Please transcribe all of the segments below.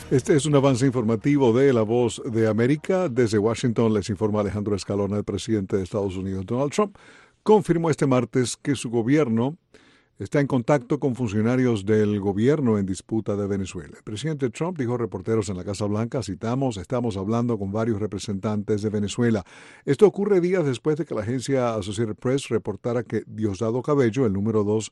Este es un avance informativo de La Voz de América. Desde Washington les informa Alejandro Escalona. El presidente de Estados Unidos, Donald Trump, confirmó este martes que su gobierno está en contacto con funcionarios del gobierno en disputa de Venezuela. El presidente Trump dijo a reporteros en la Casa Blanca, citamos, estamos hablando con varios representantes de Venezuela. Esto ocurre días después de que la agencia Associated Press reportara que Diosdado Cabello, el número 2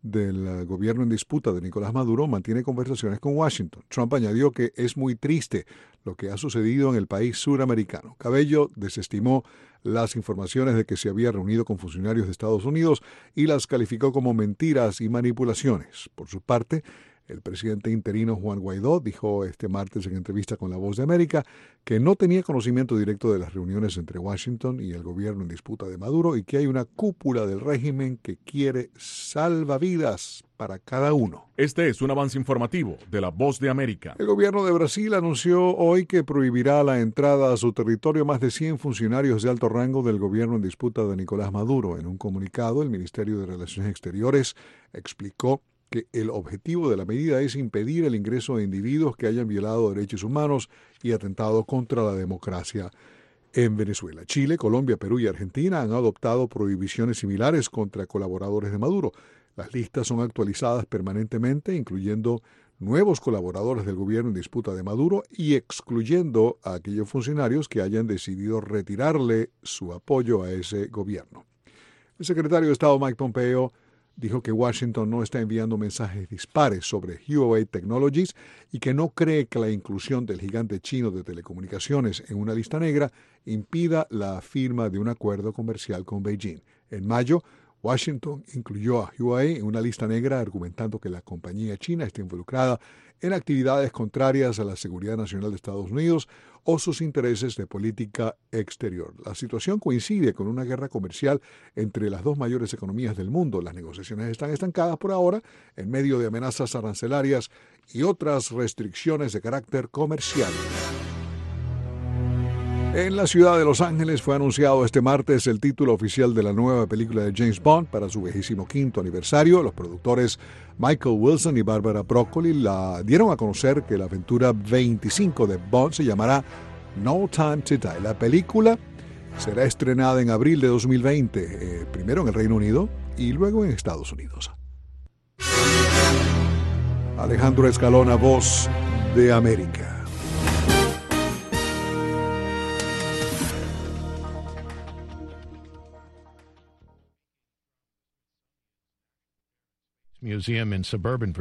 del gobierno en disputa de Nicolás Maduro, mantiene conversaciones con Washington. Trump añadió que es muy triste lo que ha sucedido en el país suramericano. Cabello desestimó las informaciones de que se había reunido con funcionarios de Estados Unidos y las calificó como mentiras y manipulaciones. Por su parte, el presidente interino Juan Guaidó dijo este martes en entrevista con La Voz de América que no tenía conocimiento directo de las reuniones entre Washington y el gobierno en disputa de Maduro y que hay una cúpula del régimen que quiere salvavidas para cada uno. Este es un avance informativo de La Voz de América. El gobierno de Brasil anunció hoy que prohibirá la entrada a su territorio a más de 100 funcionarios de alto rango del gobierno en disputa de Nicolás Maduro. En un comunicado, el Ministerio de Relaciones Exteriores explicó que el objetivo de la medida es impedir el ingreso de individuos que hayan violado derechos humanos y atentado contra la democracia en Venezuela. Chile, Colombia, Perú y Argentina han adoptado prohibiciones similares contra colaboradores de Maduro. Las listas son actualizadas permanentemente, incluyendo nuevos colaboradores del gobierno en disputa de Maduro y excluyendo a aquellos funcionarios que hayan decidido retirarle su apoyo a ese gobierno. El secretario de Estado Mike Pompeo dijo que Washington no está enviando mensajes dispares sobre Huawei Technologies y que no cree que la inclusión del gigante chino de telecomunicaciones en una lista negra impida la firma de un acuerdo comercial con Beijing. En mayo, Washington incluyó a Huawei en una lista negra argumentando que la compañía china está involucrada en actividades contrarias a la seguridad nacional de Estados Unidos o sus intereses de política exterior. La situación coincide con una guerra comercial entre las dos mayores economías del mundo. Las negociaciones están estancadas por ahora en medio de amenazas arancelarias y otras restricciones de carácter comercial. En la ciudad de Los Ángeles fue anunciado este martes el título oficial de la nueva película de James Bond para su 25º aniversario. Los productores Michael Wilson y Barbara Broccoli la dieron a conocer que la aventura 25 de Bond se llamará No Time to Die. La película será estrenada en abril de 2020, primero en el Reino Unido y luego en Estados Unidos. Alejandro Escalona, Voz de América. Museum in suburban